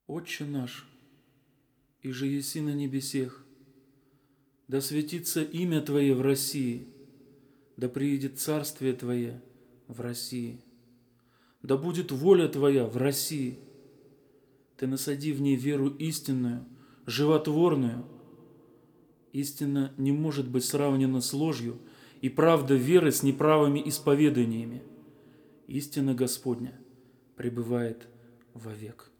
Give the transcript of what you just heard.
Отче наш, иже еси на небесех, да светится имя Твое в России, да приидет царствие Твое в России, да будет воля Твоя в России. Ты насади в ней веру истинную, животворную. Истина не может быть сравнена с ложью, и правда веры с неправыми исповеданиями. Истина Господня пребывает вовек.